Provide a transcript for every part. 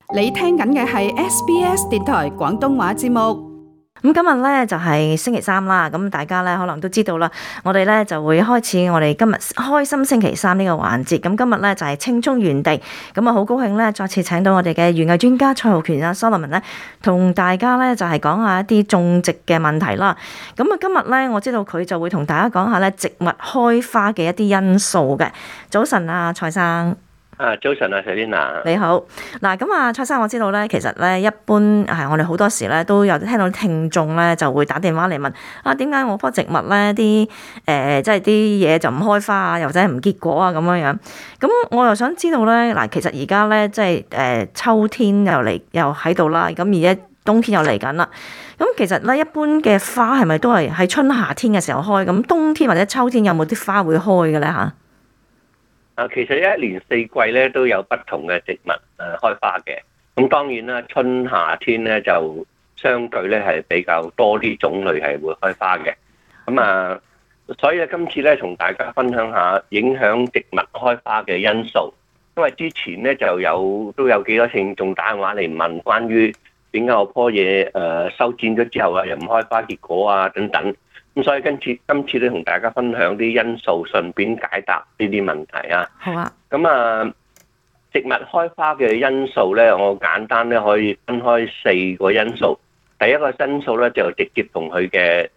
你聽緊嘅係 SBS 電台廣東話節目。 咁今日咧就係星期三啦，咁大家咧可能都知道啦，我哋咧就會開始我哋今日開心星期三呢個環節。咁今日咧就係青葱園地，咁啊好高興咧再次請到我哋嘅園藝專家蔡浩權啊 Solomon 咧，同大家咧就係講下一啲種植嘅問題啦。咁啊今日咧我知道佢就會同大家講下咧植物開花嘅一啲因素嘅。早晨啊，蔡生。 早晨啊，Selina。 你好。嗱，咁啊，蔡生，我知道咧，其實咧，一般係我哋好多時咧都有聽到聽眾咧就會打電話嚟問啊，點解我棵植物咧啲即係啲嘢就唔開花啊，又或者唔結果啊咁樣樣。咁我又想知道咧，嗱，其實而家咧即係秋天又喺度啦，咁而家冬天又嚟緊啦。咁其實咧，一般嘅花係咪都係喺春夏天嘅時候開？咁冬天或者秋天有冇啲花會開嘅咧嚇？ 其實一年四季咧都有不同嘅植物開花嘅。咁當然啦，春夏天咧就相對咧係比較多啲種類係會開花嘅。咁所以咧今次咧同大家分享下影響植物開花嘅因素。因為之前咧都有幾多聽眾打電話嚟問關於點解我棵嘢修剪咗之後啊又唔開花結果啊等等。咁所以今次咧同大家分享啲因素，順便解答呢啲問題啊。 好啊。 咁植物開花嘅因素咧，我簡單咧可以分開4個因素。第一個因素咧就直接同佢嘅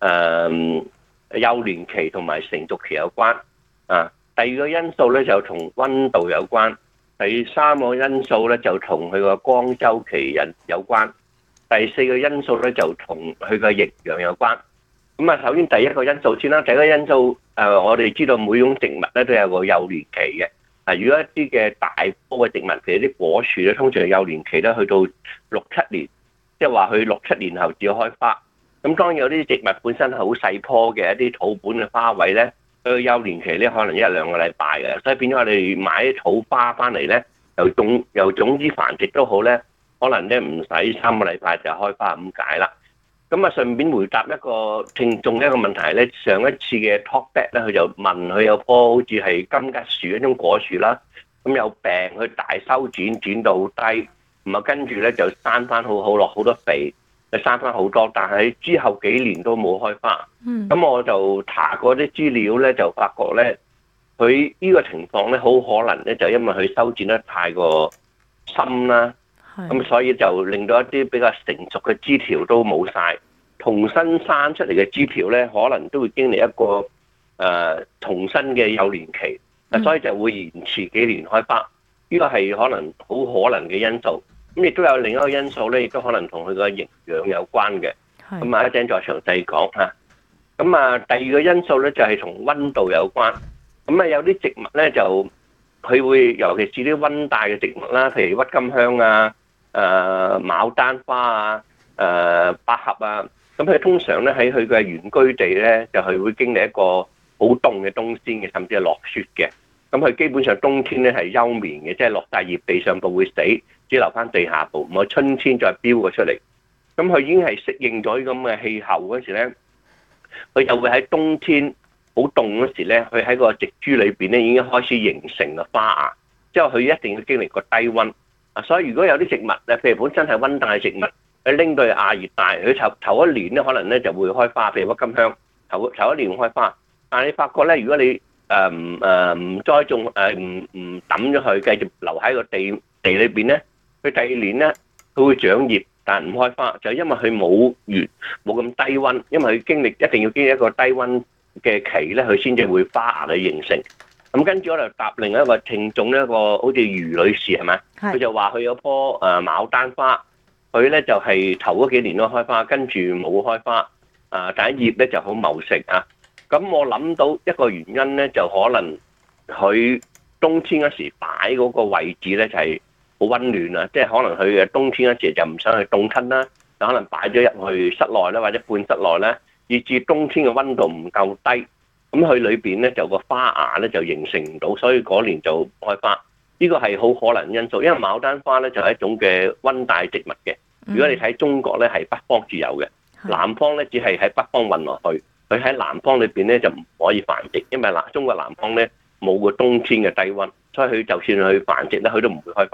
幼年期同埋成熟期有關。第二個因素咧就同溫度有關。第三個因素咧就同佢個光周期有關。第四個因素咧就同佢個營養有關。咁首先第一個因素先啦。第一個因素我哋知道每種植物咧都有個幼年期嘅。如果一啲嘅大棵嘅植物，譬如啲果樹咧，通常幼年期咧去到6-7年，即係話佢6-7年後至開花。咁當然有啲植物本身係好細棵嘅一啲土本嘅花卉咧，佢幼年期咧可能1-2個禮拜嘅，所以變咗我哋買啲土花翻嚟咧，由種子繁殖都好咧，可能咧唔使3個禮拜就開花咁解啦。咁順便回答一個聽眾一個問題咧，上一次嘅 talkback 咧，佢就問佢有棵好似係金桔樹一種果樹啦，咁有病，佢大修剪到好低，咁跟住咧就生翻好落好多肥，就生翻好多，但係之後幾年都冇開花。咁我就查過啲資料咧，就發覺咧，佢呢個情況咧好可能咧就因為佢修剪得太過深啦。咁所以就令到一啲比較成熟嘅枝條都冇晒，重新生出嚟嘅枝條咧，可能都會經歷一個重新嘅幼年期，所以就會延遲幾年開花。呢個係可能好可能嘅因素。咁亦都有另一個因素咧，亦都可能同佢個營養有關嘅。咁一陣再詳細講嚇。咁第二個因素咧就係同溫度有關。咁有啲植物咧就佢會，尤其是啲溫帶嘅植物啦，譬如鬱金香啊、牡丹花啊、百合啊，咁佢通常咧喺佢嘅原居地咧，就係會經歷一個好凍嘅冬先嘅，甚至係落雪嘅。咁佢基本上冬天咧係休眠嘅，即係落晒葉地上部會死，只留翻地下部，咁春天再飆過出嚟。咁佢已經係適應咗咁嘅氣候嗰時咧，佢又會喺冬天好凍嗰時咧，佢喺個植株裏邊咧已經開始形成個花芽，即係佢一定要經歷個低溫。所以如果有啲植物咧，譬如本身係溫帶植物，佢拎到去亞熱帶，佢頭一年咧可能咧就會開花，譬如鬱金香，頭一年會開花。但係你發覺咧，如果你唔栽種唔抌咗佢，繼續留喺個地裏邊咧，佢第2年咧佢會長葉，但係唔開花，就因為佢冇咁低溫，因為佢一定要經歷一個低溫嘅期咧，佢先至會花芽嘅形成。咁跟住我就答另一個聽眾，一個好似余女士係咪？佢就話佢有棵牡丹花，佢咧就係頭嗰幾年都開花，跟住冇開花，但係葉咧就好茂盛啊。咁我諗到一個原因咧，就可能佢冬天嗰時擺嗰個位置咧就係好溫暖啊，即係可能佢嘅冬天嗰時就唔想去凍親啦，就可能擺咗入去室內啦，或者半室內咧，以至冬天嘅溫度唔夠低。咁佢裏邊咧就個花芽咧就形成唔到，所以嗰年就開花。呢個係好可能因素，因為牡丹花咧就係一種嘅溫帶植物嘅。如果你睇中國咧係北方至有嘅，南方咧只係喺北方運落去。佢喺南方裏邊咧就唔可以繁殖，因為中國南方咧冇個冬天嘅低溫，所以佢就算去繁殖咧，佢都唔會開花。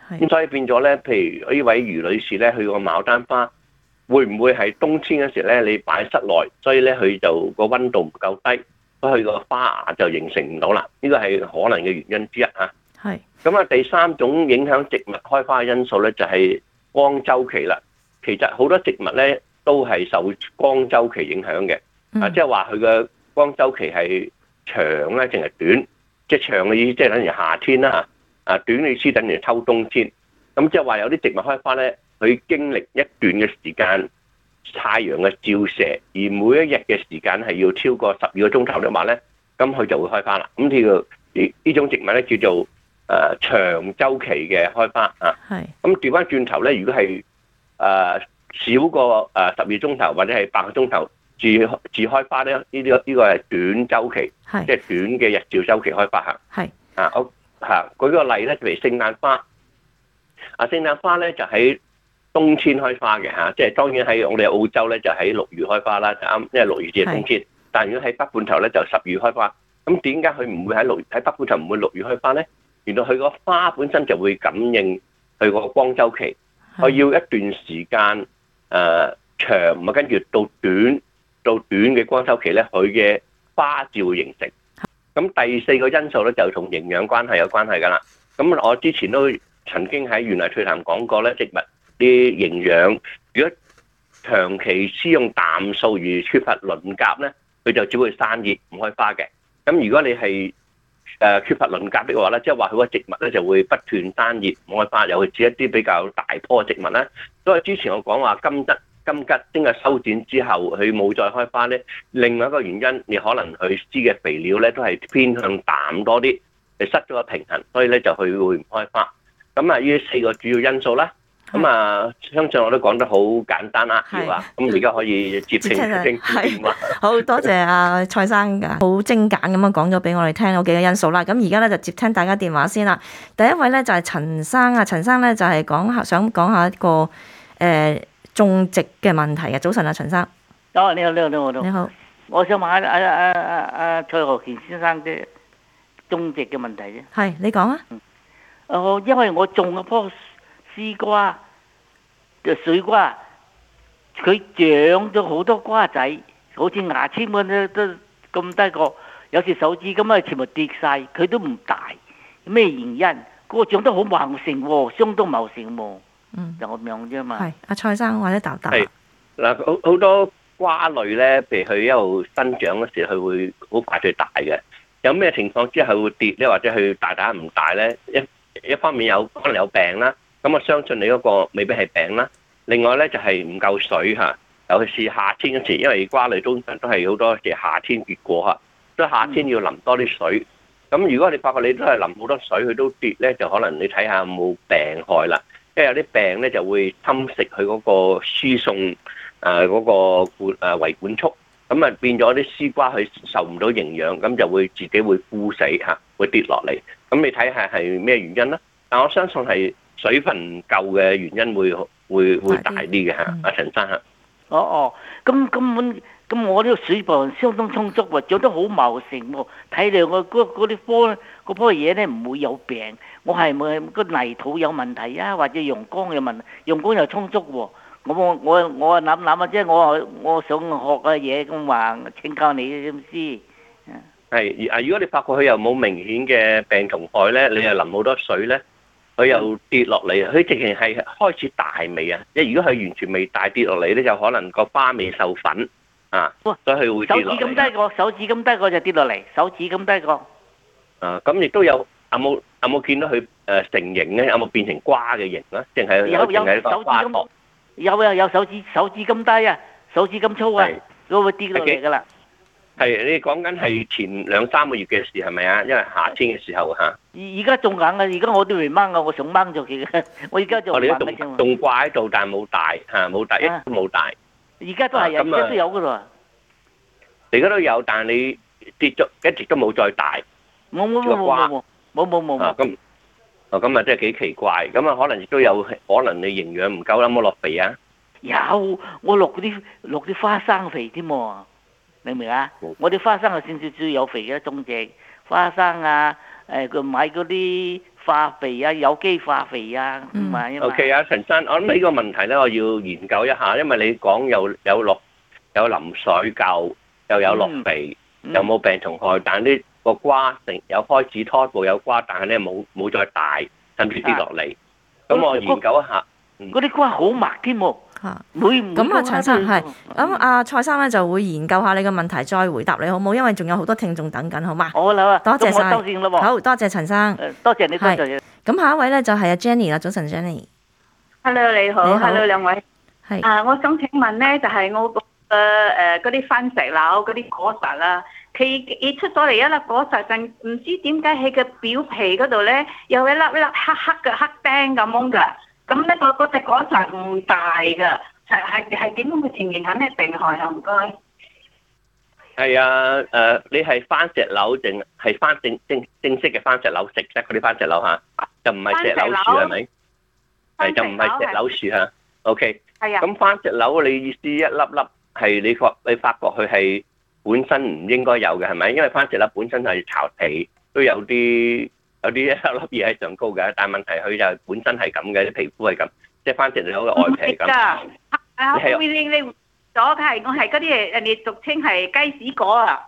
咁所以變咗咧，譬如呢位余女士咧，佢個牡丹花會唔會係冬天嗰時咧，你擺室內，所以咧佢就個溫度唔夠低，所以佢個花芽就形成唔到啦。呢個係可能嘅原因之一嚇。 係。 咁啊，第三種影響植物開花嘅因素咧，就係光周期啦。其實好多植物咧都係受光周期影響嘅，即係話佢嘅光周期係長咧定係短？即係長嘅意思即係等於夏天啦嚇，短嘅意思等於秋冬天。咁即係話有啲植物開花咧，佢經歷一段嘅時間太陽嘅照射，而每一日嘅時間係要超過12個鐘頭嘅話咧，咁佢就會開花啦。咁呢種植物咧叫做長周期嘅開花啊。係。咁調翻轉頭咧，如果係少過12個鐘頭或者係8個鐘頭自開花咧，呢個係短周期，即係短嘅日照周期開花嚇。係。我舉個例咧，譬如聖誕花。聖誕花咧就喺冬天開花嘅嚇，即係當然喺我哋澳洲咧就喺6月開花啦，就啱，因為6月至係冬天。但係如果喺北半球咧就10月開花。咁點解佢唔會喺北半球唔會6月開花咧？原來佢個花本身就會感應佢個光周期，佢要一段時間長，跟住到短嘅光周期咧，佢嘅花就會形成。咁第4個因素咧就同營養關係有關係㗎啦。咁我之前都曾經喺園藝趣談講過咧，植物啲營養，如果長期施用氮素而缺乏磷鉀咧，佢就只會生葉唔開花嘅。咁如果你係缺乏磷鉀嘅話咧，即係話佢個植物咧就會不斷生葉唔開花，尤其是一啲比較大棵嘅植物咧。所以之前我講話金桔經過修剪之後，佢冇再開花咧，另外一個原因，你可能佢施嘅肥料咧都係偏向氮多啲，你失咗個平衡，所以咧就佢會唔開花。咁呢4個主要因素啦。咁相信我都講得好簡單啦，要話咁而家可以接聽電話。 好多謝蔡生㗎，好精簡咁樣講咗俾我哋聽嗰幾個因素啦。咁而家咧就接聽大家電話先啦。第一位咧就係陳生啊，陳生咧就係想講下一個種植嘅問題嘅。早晨啊，陳生。 你好。你好。我想問下蔡學健先生嘅種植嘅問題啫。 係，你講啊。 因為我種嗰棵絲瓜嘅水瓜，佢長咗好多瓜仔，好似牙籤咁都咁低個，有時手指咁啊全部跌晒，佢都唔大。咩原因？嗰個長得好茂盛喎，相當茂盛喎。就咁樣啫嘛。係，阿蔡生或者答。 係嗱，好多瓜類咧，譬如佢一路生長嗰時，佢會好快脆大嘅。有咩情況之下佢會跌咧，或者佢大唔大咧？一方面可能有病啦，咁我相信你嗰個未必係病啦。另外咧就係唔夠水嚇，尤其是夏天嗰時，因為瓜類通常都係好多嘅夏天結果嚇，所以夏天要淋多啲水。咁如果你發覺你都係淋好多水，佢都跌咧，就可能你睇下有冇病害啦。因為有啲病咧就會侵蝕佢嗰個輸送嗰個維管束，咁啊變咗啲絲瓜佢受唔到營養，咁就會自己會枯死嚇，會跌落嚟。咁你睇下係咩原因啦？但我相信係水分唔夠嘅原因會大啲嘅嚇。阿陳生嚇。 咁根本咁我呢個水分相當充足喎，長得好茂盛喎，睇嚟我嗰棵嘢咧唔會有病。我係咪個泥土有問題啊？或者陽光有問題？陽光又充足喎。我諗啊，即係我想學嘅嘢咁話，請教你點知？ 係如果你發覺佢又冇明顯嘅病蟲害咧，你又淋好多水咧，佢又跌落嚟，佢直情係開始大未啊？即係如果佢完全未大跌落嚟咧，就可能個花未授粉啊，所以佢會跌落嚟。 手指咁低個就跌落嚟，手指咁低個。 咁亦都有冇見到佢成形咧？有冇變成瓜嘅形咧？定係淨係一個花托？ 有手指咁低啊，手指咁粗啊，都會跌落嚟噶啦。 係你講緊係前2-3個月嘅事係咪啊？因為夏天嘅時候嚇。 而家種緊啊！而家我都未掹啊！我想掹咗佢嘅。我而家就你都仲掛喺度，但係冇大嚇，冇大，一都冇大。 而家都係而家都有噶啦。 而家都有，但係你跌咗一直都冇再大。 冇。 咁啊，真係幾奇怪。咁啊，可能亦都有可能你營養唔夠，有冇落肥啊？ 有，我落啲花生肥添喎。明唔明啊？我啲花生係算最有肥嘅種植花生啊！佢買嗰啲化肥啊，有機化肥啊，唔係啊嘛。 OK 啊，陳生，我諗呢個問題咧，我要研究一下，因為你講有淋水夠，又有落肥，又冇病蟲害，但係呢個瓜有開始初步有瓜，但係咧冇再大，甚至跌落嚟。咁我研究一下。 嗰啲瓜好密添喎。 咁啊，陳生係咁，阿蔡生咧就會研究下你個問題，再回答你好冇？因為仲有好多聽眾等緊，好嗎？ 好啦， 多謝晒。 好， 多謝陳生。 多謝你，多謝。 咁下一位咧就係阿 Jenny 啦，早晨 Jenny。 Hello， 你好。Hello， 兩位。 係。 我想請問咧，就係我嗰啲番石榴嗰啲果實啦，佢出咗嚟一粒果實，就唔知點解喺個表皮嗰度咧有一粒黑嘅黑釘咁樣㗎。咁呢個隻果實唔大㗎，係點樣嘅情形？係咩病害啊？唔該。 係啊，你係番石榴定係正式嘅番石榴食啫？嗰啲番石榴嚇，就唔係石榴樹係咪？係就唔係石榴樹嚇。OK。係啊。咁番石榴你意思一粒粒係你發覺佢係本身唔應該有嘅係咪？因為番石榴本身係巢皮都有啲一粒粒嘢喺上高嘅，但係問題佢就本身係咁嘅，啲皮膚係咁，即係番石榴嘅外皮咁。你係咗係我係嗰啲人哋俗稱係雞屎果啊。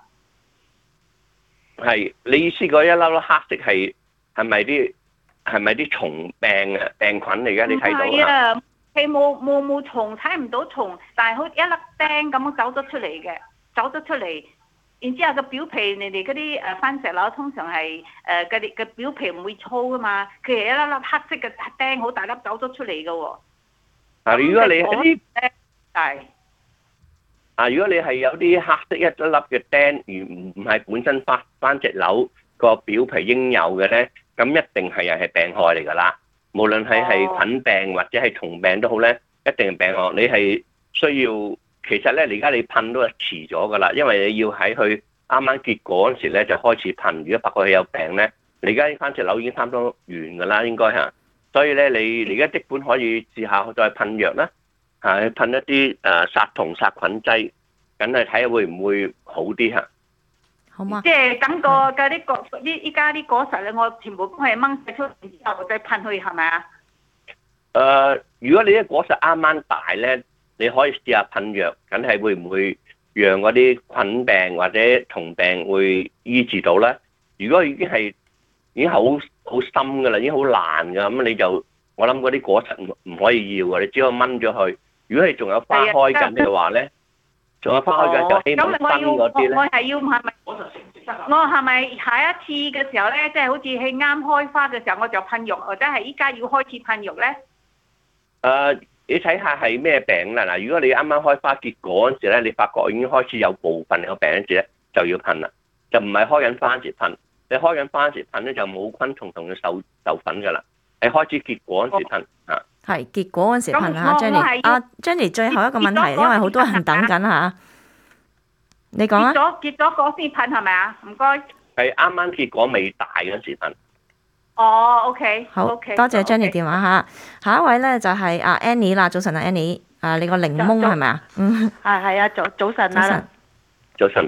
係你意思嗰一粒粒黑色係咪啲蟲病啊病菌嚟嘅？你睇到啊？唔係啊，係冇蟲，睇唔到蟲，但係好一粒釘咁樣走咗出嚟。然之後個表皮，你哋嗰啲番石榴通常係嘅表皮唔會粗噶嘛，佢係一粒粒黑色嘅釘，好大粒走咗出嚟嘅喎。如果你係啲如果你係有啲黑色一粒嘅釘，而唔係本身番石榴個表皮應有嘅咧，咁一定係病害嚟㗎啦。無論係菌病或者係蟲病都好咧，一定係病害。你係需要。其實咧，而家你噴都係遲咗噶啦，因為你要喺佢啱啱結果嗰時咧就開始噴。如果發覺佢有病咧，你而家啲番石榴已經差唔多完噶啦，應該嚇。所以咧，你而家即管可以試下再噴藥啦，噴一啲殺蟲殺菌劑，梗係睇下會唔會好啲嚇。 好嘛？ 即係等個嗰啲依家啲果實咧，我全部都係掹曬出嚟之後再噴去，係咪啊？ 如果你啲果實啱啱大咧。你可以試下噴藥，梗係會唔會讓嗰啲菌病或者蟲病會醫治到咧？如果已經好深噶啦，已經好爛噶，咁你就我諗嗰啲果實唔可以要嘅，你只可以掹咗佢。如果你仲有花開緊嘅話咧，仲有花開緊就希望新嗰啲咧。我係咪下一次嘅時候咧，即係好似係啱開花嘅時候我就噴藥，或者係依家要開始噴藥咧？ 你睇下係咩病啦？嗱，如果你啱啱開花結果嗰陣時咧，你發覺已經開始有部分有病嗰陣時咧，就要噴啦，就唔係開緊花時噴。你開緊花時噴咧，就冇昆蟲同佢授粉噶啦。你開始結果嗰陣時噴嚇。係結果嗰陣時噴嚇 Jenny。Jenny 最後一個問題，因為好多人等緊嚇。你講啊。 結咗果先噴係咪啊？唔該。 係啱啱結果未大嗰陣時噴。 OK， 好多謝 Jenny 電話嚇。下一位咧就係阿 Annie 啦，早晨啊 Annie，你個檸檬係咪啊？ 係啊，早晨啊。 早晨。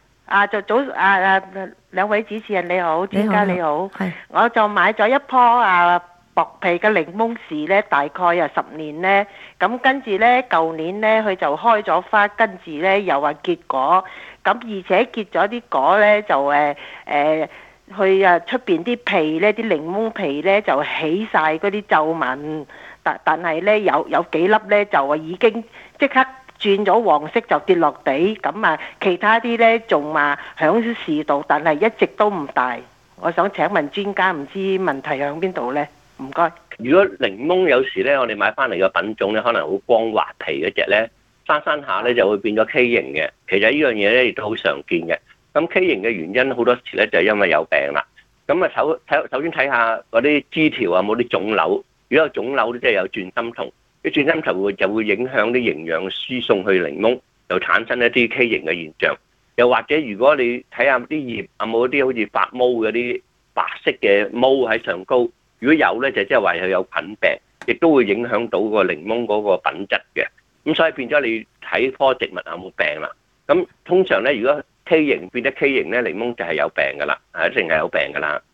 兩位主持人你好，專家你好。係。我就買咗一棵薄皮嘅檸檬樹咧，大概10年咧，咁跟住咧舊年咧佢就開咗花，跟住咧又話結果，咁而且結咗啲果咧就佢出邊啲皮咧，啲檸檬皮咧就起晒嗰啲皺紋，但係咧有幾粒咧就話已經即刻轉咗黃色就跌落地，咁其他啲咧仲話響樹度，但係一直都唔大。我想請問專家，唔知問題響邊度咧？唔該。 如果檸檬有時咧，我哋買翻嚟嘅品種咧，可能好光滑皮嗰隻咧，生下咧就會變咗畸形嘅。其實呢樣嘢咧亦都好常見嘅。咁畸形嘅原因好多時咧就係因為有病啦。咁首先睇下嗰啲枝條有冇啲腫瘤。如果有腫瘤咧，即係有轉心蟲。啲轉心蟲就會影響啲營養輸送去檸檬，就產生一啲畸形嘅現象。又或者如果你睇下啲葉有冇啲好似發毛嗰啲白色嘅毛喺上高，如果有咧就即係話佢有菌病，亦都會影響到個檸檬嗰個品質嘅。咁所以變咗你睇棵植物有冇病啦。咁通常咧，如果畸形變得畸形咧，檸檬就係有病噶啦，一定係有病噶啦。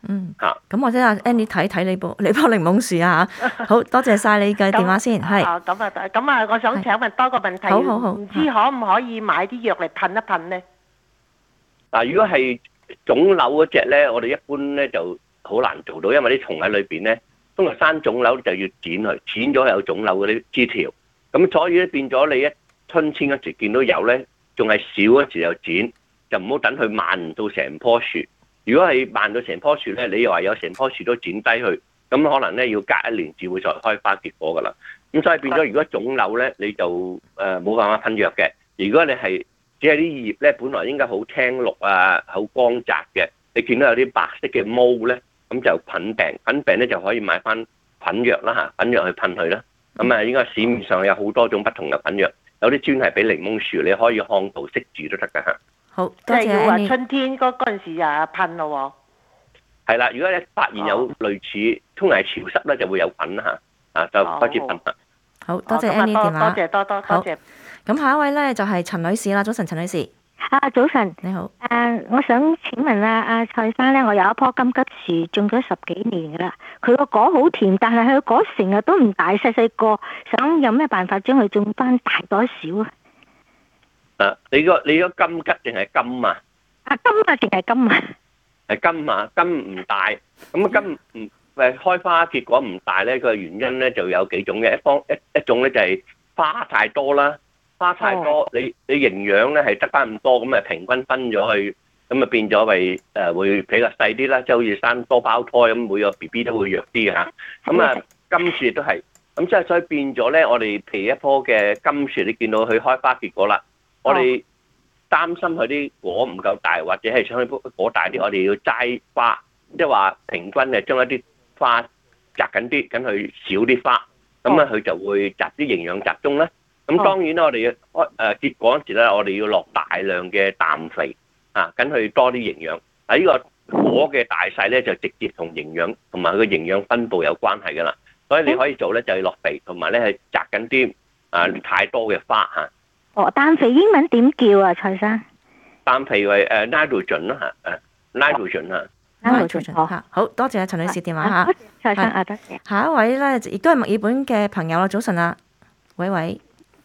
咁我聽阿 Annie 睇你棵檸檬樹啊嚇，好多謝晒你嘅電話先，係。 咁啊，我想請問多個問題， 好， 唔知可唔可以買啲藥嚟噴一噴呢？ 嗱，如果係腫瘤嗰隻咧，我哋一般咧就好難做到，因為啲蟲喺裏邊咧，通常生腫瘤就要剪佢，剪咗有腫瘤嗰啲枝條，咁所以咧變咗你一春天嗰時見到有咧，仲係少嗰時就剪，就唔好等佢蔓到成棵樹。如果係蔓到成棵樹咧，你又話有成棵樹都剪低佢，咁可能咧要隔1年至會再開花結果噶啦。咁所以變咗，如果腫瘤咧，你就冇辦法噴藥嘅。如果你係只係啲葉咧，本來應該好青綠啊，好光澤嘅，你見到有啲白色嘅毛咧，咁就菌病咧就可以買翻菌藥啦嚇，菌藥去噴佢啦。咁啊，應該市面上有好多種不同嘅菌藥，有啲專係俾檸檬樹，你可以看圖識字都得㗎嚇。 好， 即係要話春天嗰陣時就噴咯喎。 係啦，如果你發現有類似通常係潮濕咧，就會有菌啦嚇，就開始噴啦。 好多謝 Annie 電話， 多謝。 咁下一位咧就係陳女士啦，早晨陳女士。 早晨， 你好。 我想請問阿蔡生咧，我有一棵金桔樹種咗10幾年噶啦，佢個果好甜，但係佢個果成日都唔大，細個，想有咩辦法將佢種翻大多少啊？ 你個金桔定係金啊？ 金啊，定係金啊？ 係金啊，金唔大，咁金唔開花結果唔大咧，個原因咧就有幾種嘅，一種咧就係花太多啦，花太多，你營養咧係得翻咁多，咁啊平均分咗去，咁啊變咗為會比較細啲啦，即係好似生多胞胎咁，每個 BB 都會弱啲嘅嚇。咁啊金樹亦都係，咁即係所以變咗咧，我哋譬如一棵嘅金樹，你見到佢開花結果啦，我哋擔心佢啲果唔夠大，或者係想佢果大啲，我哋要齋花，即係話平均誒將一啲花摘緊啲，咁佢少啲花，咁啊佢就會集啲營養集中啦。咁當然啦，我哋結果嗰時咧，我哋要落大量嘅氮肥啊，咁佢多啲營養。啊，呢個果嘅大細咧就直接同營養同埋佢嘅營養分佈有關係㗎啦。所以你可以做咧就係落肥，同埋咧係摘緊啲太多嘅花嚇。 氮肥英文點叫啊，蔡生？ 氮肥為nitrogen 啦嚇，nitrogen 啊。 好多謝陳女士電話嚇。 蔡生多謝。 下一位咧亦都係墨爾本嘅朋友啦，早晨啊，喂，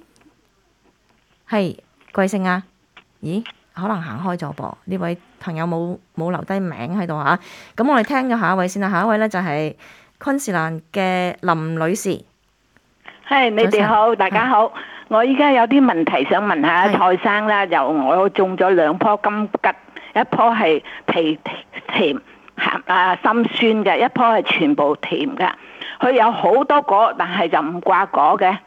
係貴姓啊？咦，可能行開咗噃，呢位朋友冇留低名喺度嚇。咁我哋聽咗下一位先啦，下一位咧就係昆士蘭嘅林女士。 你哋好，大家好。我依家有啲問題想問下蔡生啦，我種咗2棵金桔，一棵係皮甜鹹深酸嘅，一棵係全部甜嘅。佢有好多果，但係就唔掛果嘅。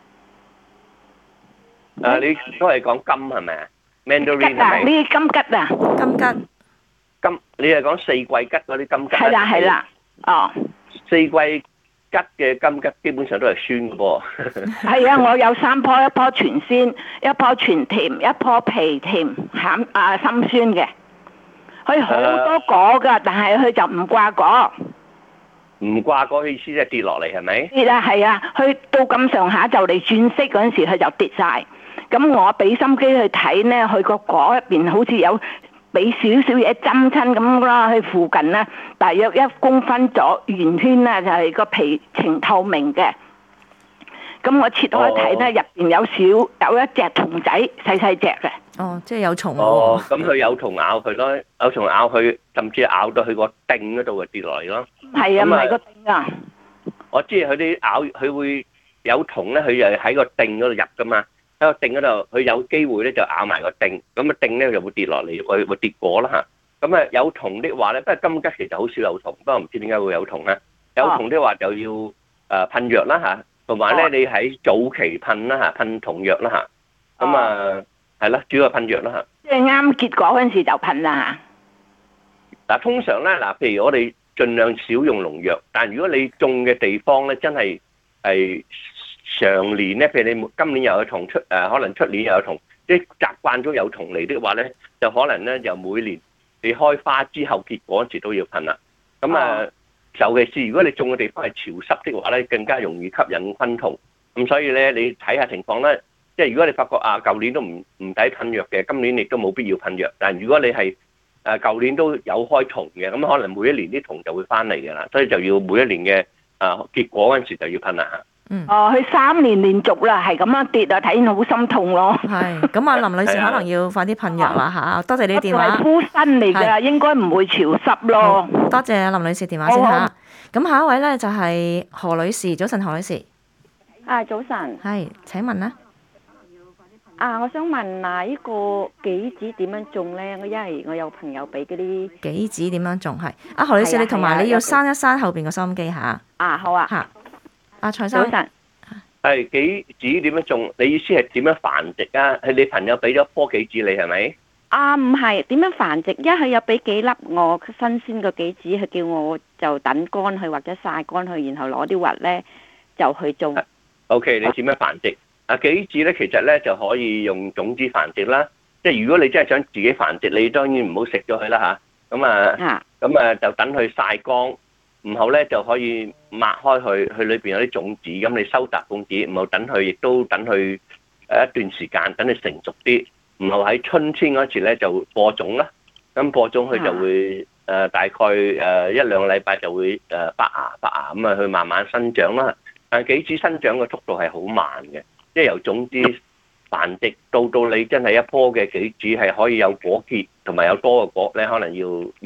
你都係講金係咪啊 ？Mandarin 係咪？ 呢啲金桔啊， 金，你係講四季桔嗰啲金桔？ 係啦， 四季桔嘅金桔基本上都係酸嘅噃。 係啊，我有3棵，一棵全鮮，一棵全甜，一棵皮甜鹹深酸嘅。佢好多果㗎，但係佢就唔掛果。 唔掛果嘅意思即係跌落嚟係咪？ 跌啊，係啊，佢到咁上下就嚟轉色嗰陣時，佢就跌晒。咁我俾心機去睇呢，佢個果入邊好似有俾少少嘢針親咁啦，佢附近呢，大約1公分咗圓圈呢，就係個皮呈透明嘅。咁我切開睇呢，入邊有一隻蟲仔，細細隻嘅。 即係有蟲。 咁佢有蟲咬佢咯，有蟲咬佢，甚至咬到佢個頂嗰度就跌落嚟咯。 係啊，唔係個頂啊。 我知佢啲咬，佢會有蟲咧，佢又喺個頂嗰度入噶嘛。喺個頂嗰度，佢有機會咧就咬埋個頂，咁啊頂咧就會跌落嚟，會跌果啦嚇。咁啊有蟲的話咧，不過金桔其實好少有蟲，不過唔知點解會有蟲咧。有蟲的話就要噴藥啦嚇，同埋咧你喺早期噴啦嚇，噴蟲藥啦嚇。咁啊係啦，主要係噴藥啦嚇。 即係啱結果嗰陣時就噴啦嚇。通常咧譬如我哋盡量少用農藥，但如果你種嘅地方咧真係常年咧，譬如你今年又有蟲可能出年又有蟲，即係習慣咗有蟲嚟的話咧，就可能咧就每年你開花之後結果嗰時都要噴啦。咁尤其是如果你種嘅地方係潮濕的話咧，更加容易吸引昆蟲。咁所以咧，你睇下情況啦。即係如果你發覺舊年都唔抵噴藥嘅，今年亦都冇必要噴藥。但如果你係舊年都有開蟲嘅，咁可能每一年啲蟲就會翻嚟㗎啦，所以就要每一年嘅結果嗰陣時就要噴啦嚇。 佢3年連續啦，係咁樣跌啊，睇見好心痛咯。 係，咁啊林女士可能要快啲噴藥啦嚇。多謝你電話。 係敷身嚟㗎，應該唔會潮濕咯。 多謝林女士電話先嚇。咁下一位咧就係何女士，早晨何女士。 早晨。 係，請問咧？ 我想問呢個杞子點樣種咧？因為我有朋友俾嗰啲杞子點樣種係。何女士，你同埋你要閂一閂後邊個收音機嚇。 好啊。 嚇。蔡生。 早晨。 係杞子點樣種？你意思係點樣繁殖啊？係你朋友俾咗棵杞子你係咪？ 唔係，點樣繁殖？佢有俾幾粒我新鮮嘅杞子，佢叫我就等乾佢或者曬乾佢，然後攞啲核咧就去種。 OK， 你點樣繁殖？杞子咧其實咧就可以用種子繁殖啦。即係如果你真係想自己繁殖，你當然唔好食咗佢啦嚇。咁就等佢曬乾。然後咧就可以擘開佢裏邊有啲種子，咁你收集種子，然後等佢，亦都等佢一段時間，等佢成熟啲，然後喺春天嗰時咧就播種啦。咁播種佢就會大概1-2個禮拜就會發芽咁去慢慢生長啦。但係杞子生長嘅速度係好慢嘅，即係由種子繁殖到你真係一棵嘅杞子係可以有果結同埋有多個果咧，可能要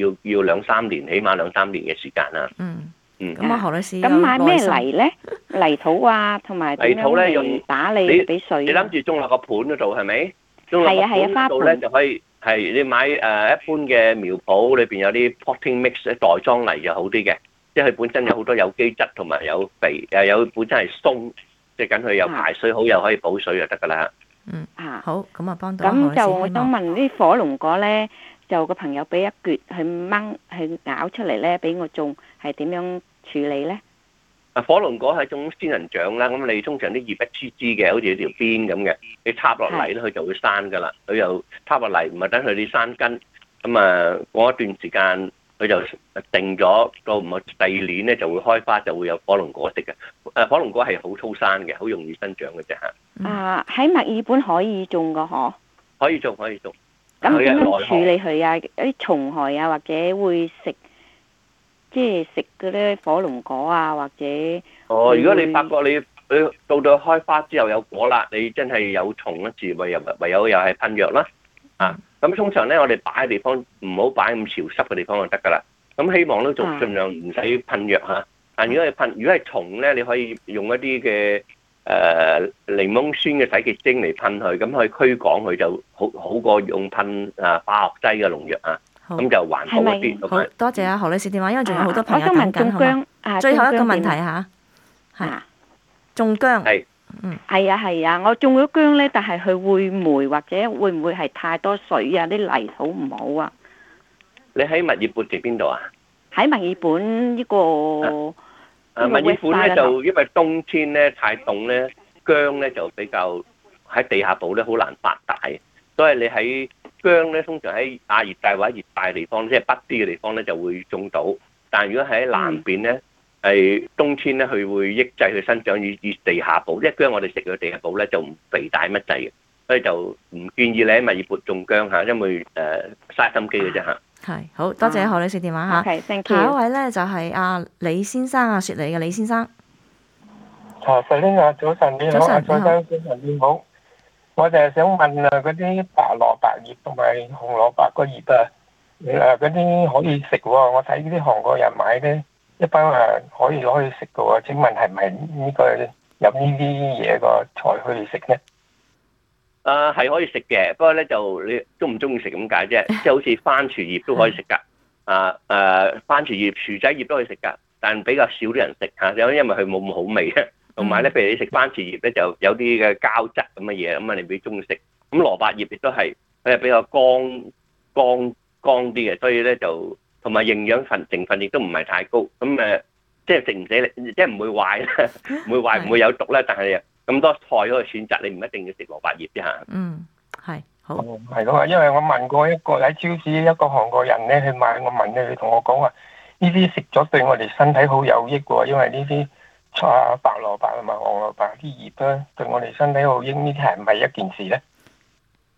2-3年，起碼2-3年嘅時間啦。 咁何女士咁買咩泥咧？泥土啊，同埋泥土咧用打理俾水。 你諗住種落個盤嗰度係咪？種落個盤嗰度咧就可以係你買一般嘅苗圃裏邊有啲 potting mix 袋裝泥就好啲嘅，即係佢本身有好多有機質同埋有肥，有本身係鬆，即係緊佢又排水好又可以補水就得㗎啦。 好，咁啊幫到。 咁就我想問啲火龍果咧，就個朋友俾一橛去掹去咬出嚟咧，俾我種，係點樣處理咧？ 火龍果係一種仙人掌啦，咁你通常啲葉一支支嘅，好似有條邊咁嘅，你插落嚟咧，佢就會生㗎啦。佢又插落嚟，唔係等佢啲生根。咁過一段時間，佢就定咗到唔係第2年咧就會開花，就會有火龍果食嘅。火龍果係好粗生嘅，好容易生長嘅啫嚇。 喺墨爾本可以種㗎嗬？ 可以種。 咁點樣處理佢啊？啲蟲害啊，或者會食，即係食嗰啲火龍果啊，或者如果你發覺你到開花之後有果啦，你真係有蟲嗰時，唯有又係噴藥啦。咁通常咧，我哋擺嘅地方唔好擺咁潮濕嘅地方就得㗎啦。咁希望都仲盡量唔使噴藥嚇。但如果係蟲咧，你可以用一啲嘅檸檬酸嘅洗潔精嚟噴佢，咁去驅趕佢就好過用噴化學劑嘅農藥啊。咁就環保一啲。 好多謝何女士電話，因為仲有好多朋友等緊。 我想問種薑， 最後一個問題嚇，係種薑。 係啊，我種咗薑咧，但係佢會霉或者會唔會係太多水啊？啲泥土唔好啊？ 你喺墨爾本定邊度啊？ 喺墨爾本呢個。 墨爾本咧就因為冬天咧太凍咧，薑咧就比較喺地下部咧好難發大，所以你喺薑咧通常喺亞熱帶或者熱帶地方，即係北啲嘅地方咧就會種到。但係如果喺南邊咧，係冬天咧佢會抑制佢生長於地下部，因為薑我哋食嘅地下部咧就唔肥大乜滯嘅，所以就唔建議你喺墨爾本種薑嚇，因為嘥心機嘅啫嚇。 係，好多謝何女士電話嚇。 thank you。 下一位咧就係李先生，雪梨嘅李先生。 石玲啊，早晨你好，蔡生早晨你好。我就係想問嗰啲白蘿蔔葉同埋紅蘿蔔個葉嗰啲可以食喎。我睇啲韓國人買咧，一般可以攞去食嘅喎。請問係咪呢個飲呢啲嘢個菜可以食咧？ 係可以食嘅，不過咧就你中唔中意食咁解啫，即係好似番薯葉都可以食㗎，番薯葉、薯仔葉都可以食㗎，但比較少啲人食嚇，因為佢冇咁好味嘅，同埋咧，譬如你食番薯葉咧就有啲嘅膠質咁嘅嘢，咁啊你未必中意食。咁蘿蔔葉亦都係佢係比較乾啲嘅，所以咧就同埋營養成分亦都唔係太高，咁即係食唔死你，即係唔會壞啦，唔會壞唔會有毒啦，但係咁多菜可以選擇，你唔一定要食蘿蔔葉啫嚇。 係好。 係咯，因為我問過一個喺超市一個韓國人咧去買，我問佢同我講話呢啲食咗對我哋身體好有益喎，因為呢啲白蘿蔔同埋紅蘿蔔啲葉咧對我哋身體好益，呢啲係唔係一件事咧？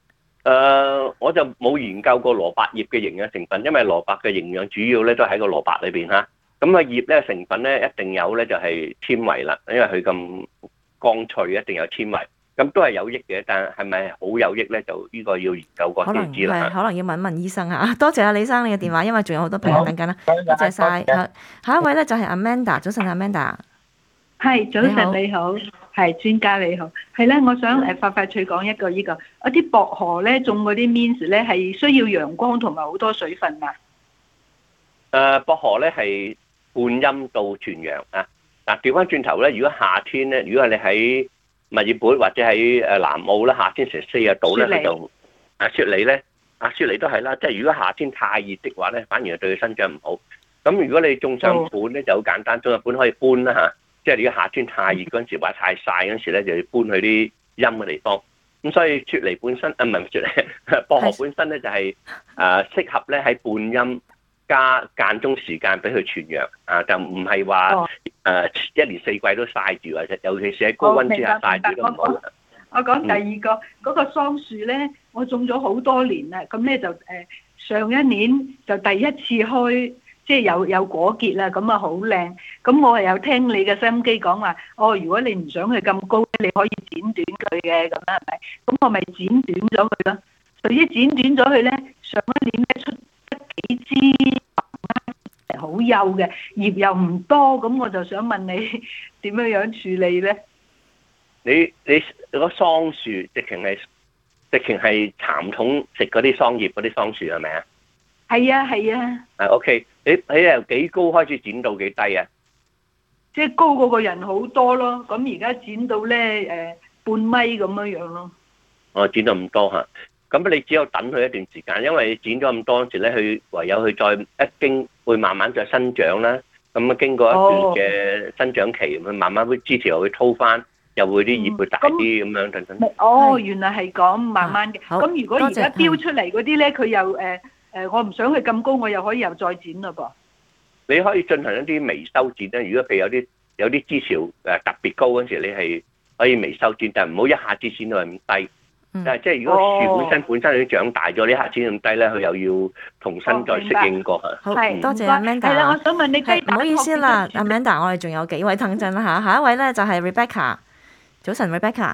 我就冇研究過蘿蔔葉嘅營養成分，因為蘿蔔嘅營養主要咧都喺個蘿蔔裏邊嚇。咁啊葉咧成分咧一定有咧就係纖維啦，因為佢咁乾脆一定有纖維，咁都係有益嘅。但係咪好有益咧？就呢個要研究過先知啦。 可能要問醫生嚇。多謝阿李生你嘅電話，因為仲有好多朋友等緊啦。多謝晒。下一位咧就係 Amanda， 早晨 Amanda。 係，早晨你好，係專家你好，係咧，我想快脆講一個呢個，一啲薄荷咧種嗰啲 mint 咧係需要陽光同埋好多水分嘛。 薄荷咧係半陰到全陽啊。嗱，調翻轉頭咧，如果夏天咧，如果你喺墨爾本或者喺南澳咧，夏天成40度咧，佢就雪梨咧，雪梨都係啦，即係如果夏天太熱的話咧，反而係對佢生長唔好。咁如果你種上盤咧就好簡單，種上盤可以搬啦嚇。即係如果夏天太熱嗰陣時，或者太曬嗰陣時咧，就要搬去啲陰嘅地方。咁所以雪梨本身唔係雪梨，薄荷本身咧就係適合咧喺半陰加間中時間俾佢全陽啊，就唔係話一年四季都曬住，或者尤其是喺高溫之下曬住都唔好。 我講第二個嗰個桑樹咧，我種咗好多年啦，咁咧就上一年就第一次開。即係有果結啦，咁啊好靚。咁我係有聽你嘅收音機講話，如果你唔想佢咁高，你可以剪短佢嘅，咁啦係咪？咁我咪剪短咗佢咯。所以剪短咗佢咧，上一年咧出幾支好幼嘅葉又唔多，咁我就想問你點樣處理咧？ 你嗰桑樹直情係蠶蟲食嗰啲桑葉嗰啲桑樹係咪啊？ 係啊係啊。 OK， 你由幾高開始剪到幾低啊？ 即係高過個人好多咯。咁而家剪到咧半米咁樣咯。 剪到咁多嚇，咁你只有等佢一段時間，因為你剪咗咁多時咧，佢唯有佢再一經會慢慢再生長啦。咁啊經過一段嘅生長期，佢慢慢會枝條會粗翻，又會啲葉會大啲咁樣等等。 原來係講慢慢嘅。咁如果而家標出嚟嗰啲咧，佢又我唔想佢咁高，我又可以又再剪嘞噃。你可以進行一啲微修剪咧。如果譬如有啲枝條特別高嗰陣時，你係可以微修剪，但係唔好一下子剪到咁低。但係即係如果樹本身已經長大咗，呢一下剪咁低咧，佢又要重新再適應過嚇。 好，多謝 Amanda。係啦，我想問你雞蛋。 唔好意思啦，Amanda，我哋仲有幾位等陣啦嚇。下一位咧就係 Rebecca。早晨 Rebecca。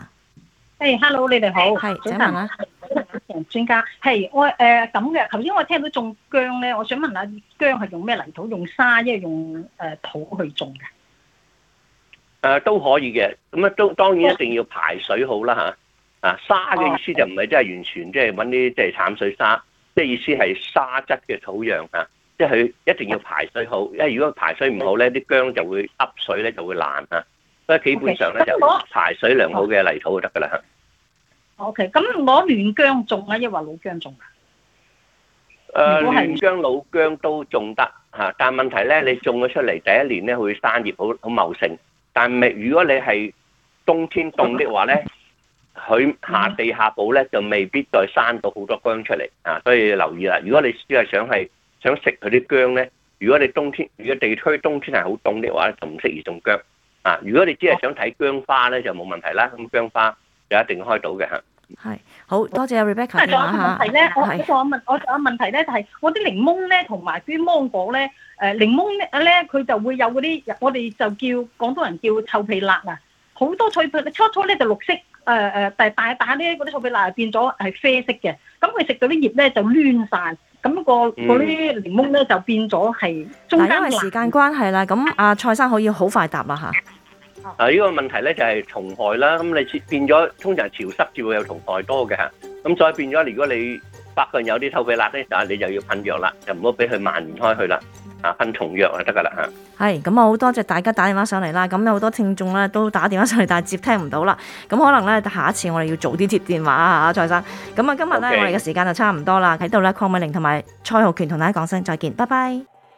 hello， 你哋好。 係，請問啦。 專家係我咁嘅，頭先我聽到種薑咧，我想問下薑係用咩泥土？用沙，因為用土去種嘅？ 都可以嘅，咁啊都當然一定要排水好啦嚇。沙嘅意思就唔係真係完全即係揾啲即係淡水沙，即係意思係沙質嘅土壤嚇，即係佢一定要排水好，因為如果排水唔好咧，啲薑就會噏水咧就會爛嚇。所以基本上咧就排水良好嘅泥土就得㗎啦嚇。 OK， 咁攞嫩薑種啊，抑或老薑種啊？ 嫩薑老薑都種得嚇，但係問題咧，你種咗出嚟第一年咧會生葉好茂盛，但係如果你係冬天凍的話咧，佢下地下補咧就未必再生到好多薑出嚟啊，所以留意啦。如果你只係想食佢啲薑咧，如果地區冬天係好凍的話咧，就唔適宜種薑啊。如果你只係想睇薑花咧，就冇問題啦。咁薑花就一定開到嘅嚇。 係，好多謝 Rebecca 電話嚇。 仲有問題咧，我仲有問題咧，就係我啲檸檬咧，同埋啲芒果咧，檸檬咧佢就會有嗰啲，我哋就叫廣東人叫臭屁辣啊，好多臭屁，初咧就綠色，但係咧嗰啲臭屁辣變咗係啡色嘅，咁佢食到啲葉咧就攣曬，咁嗰啲檸檬咧就變咗係中間辣。 因為時間關係啦，咁阿蔡生可以好快答啦嚇。 呢個問題咧就係蟲害啦，咁你變咗通常潮濕至會有蟲害多嘅嚇，咁所以變咗如果你發現有啲臭屁辣咧，但係你就要噴藥啦，就唔好俾佢蔓延開去啦，噴蟲藥就得噶啦嚇。係，咁啊好多謝大家打電話上嚟啦，咁有好多聽眾咧都打電話上嚟，但係接聽唔到啦，咁可能咧下一次我哋要早啲接電話啊，蔡生。咁啊今日咧我哋嘅時間就差唔多啦，喺度咧鄺美玲同埋蔡浩權同大家講聲再見，拜拜。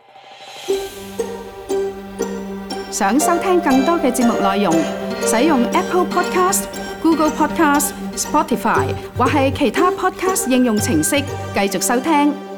想收聽更多嘅節目內容，使用 Apple Podcast、Google Podcast、Spotify 或係其他 Podcast 應用程式繼續收聽。